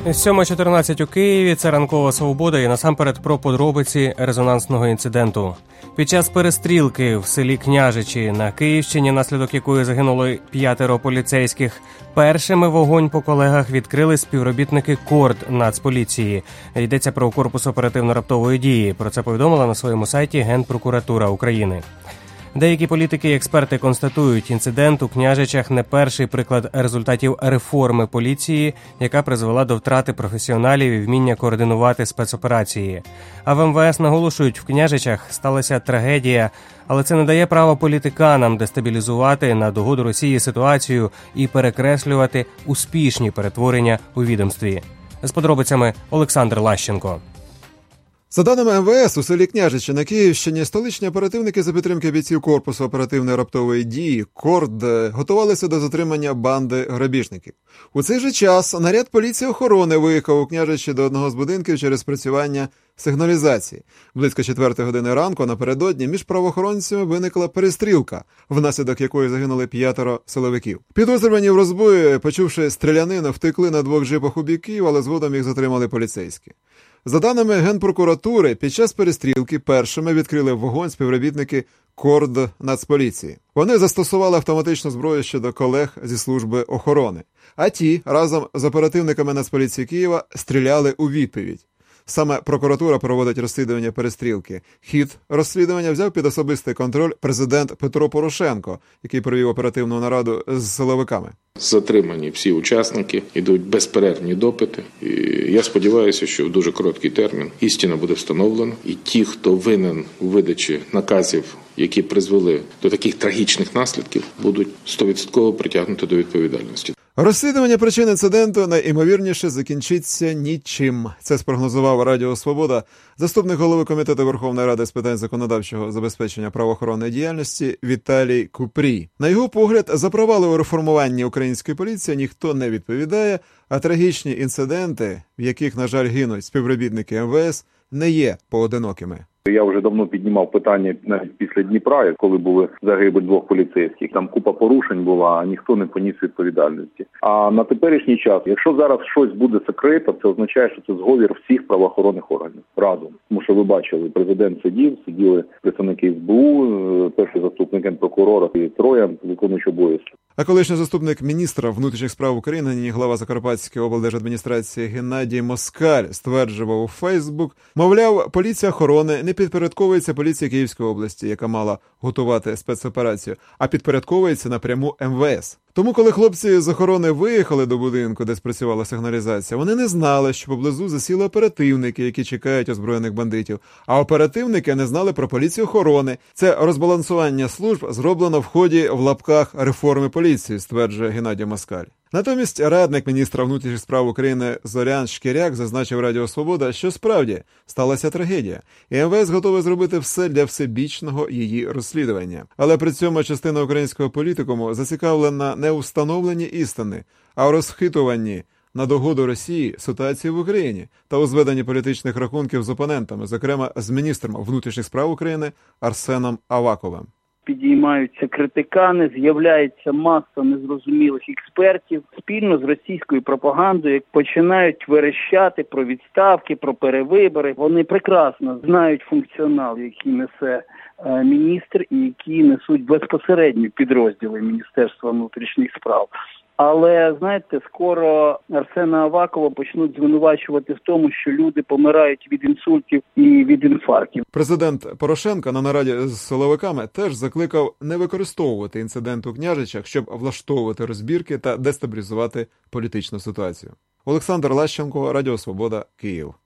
7:14 у Києві. Це ранкова свобода і насамперед про подробиці резонансного інциденту. Під час перестрілки в селі Княжичі на Київщині, наслідок якої загинули 5 поліцейських, першими вогонь по колегах відкрили співробітники КОРД Нацполіції. Йдеться про корпус оперативно-раптової дії. Про це повідомила на своєму сайті Генпрокуратура України. Деякі політики і експерти констатують, інцидент у Княжичах не перший приклад результатів реформи поліції, яка призвела до втрати професіоналів і вміння координувати спецоперації. А в МВС наголошують, в Княжичах сталася трагедія, але це не дає права політиканам дестабілізувати на догоду Росії ситуацію і перекреслювати успішні перетворення у відомстві. З подробицями Олександр Лащенко. За даними МВС, у селі Княжичі на Київщині столичні оперативники за підтримки бійців корпусу оперативної раптової дії КОРД готувалися до затримання банди грабіжників. У цей же час наряд поліції охорони виїхав у Княжичі до одного з будинків через спрацювання сигналізації. Близько 4 години ранку напередодні між правоохоронцями виникла перестрілка, внаслідок якої загинули 5 силовиків. Підозрювані в розбої, почувши стрілянину, втекли на 2 джипах у бік Києва, але згодом їх затримали поліцейські. За даними Генпрокуратури, під час перестрілки першими відкрили вогонь співробітники КОРД Нацполіції. Вони застосували автоматичну зброю щодо колег зі служби охорони, а ті разом з оперативниками Нацполіції Києва стріляли у відповідь. Саме прокуратура проводить розслідування перестрілки. Хід розслідування взяв під особистий контроль президент Петро Порошенко, який провів оперативну нараду з силовиками. Затримані всі учасники, йдуть безперервні допити. І я сподіваюся, що в дуже короткий термін істина буде встановлена. І ті, хто винен у видачі наказів, які призвели до таких трагічних наслідків, будуть 100% притягнуті до відповідальності. Розслідування причин інциденту найімовірніше закінчиться нічим. Це спрогнозував Радіо Свобода заступник голови Комітету Верховної Ради з питань законодавчого забезпечення правоохоронної діяльності Віталій Купрій. На його погляд, за провали у реформуванні української поліції ніхто не відповідає, а трагічні інциденти, в яких, на жаль, гинуть співробітники МВС, не є поодинокими. Я вже давно піднімав питання навіть після Дніпра, коли були загибель 2 поліцейських. Там купа порушень була, а ніхто не поніс відповідальності. А на теперішній час, якщо зараз щось буде секретом, це означає, що це зговір всіх правоохоронних органів разом. Тому що ви бачили, президент сиділи представники СБУ, перший заступник Генпрокурора і 3 виконуючі обов'язки. А колишній заступник міністра внутрішніх справ України, нині глава Закарпатської облдержадміністрації Геннадій Москаль стверджував у Фейсбук, мовляв, поліція охорони не підпорядковується поліції Київської області, яка мала готувати спецоперацію, а підпорядковується напряму МВС. Тому, коли хлопці з охорони виїхали до будинку, де спрацювала сигналізація, вони не знали, що поблизу засіли оперативники, які чекають озброєних бандитів. А оперативники не знали про поліцію охорони. Це розбалансування служб зроблено в ході, в лапках, реформи поліції, стверджує Геннадій Москаль. Натомість радник міністра внутрішніх справ України Зорян Шкіряк зазначив Радіо Свобода, що справді сталася трагедія, і МВС готове зробити все для всебічного її розслідування. Але при цьому частина українського політикуму зацікавлена не у встановленні істини, а у розхитуванні на догоду Росії ситуації в Україні та у зведенні політичних рахунків з опонентами, зокрема з міністром внутрішніх справ України Арсеном Аваковим. Підіймаються критикани, з'являється маса незрозумілих експертів. Спільно з російською пропагандою починають верещати про відставки, про перевибори. Вони прекрасно знають функціонал, який несе міністр і які несуть безпосередньо підрозділи Міністерства внутрішніх справ. Але, знаєте, скоро Арсена Авакова почнуть звинувачувати в тому, що люди помирають від інсультів і від інфарктів. Президент Порошенко на нараді з силовиками теж закликав не використовувати інцидент у Княжичах, щоб влаштовувати розбірки та дестабілізувати політичну ситуацію. Олександр Лащенко, Радіо Свобода, Київ.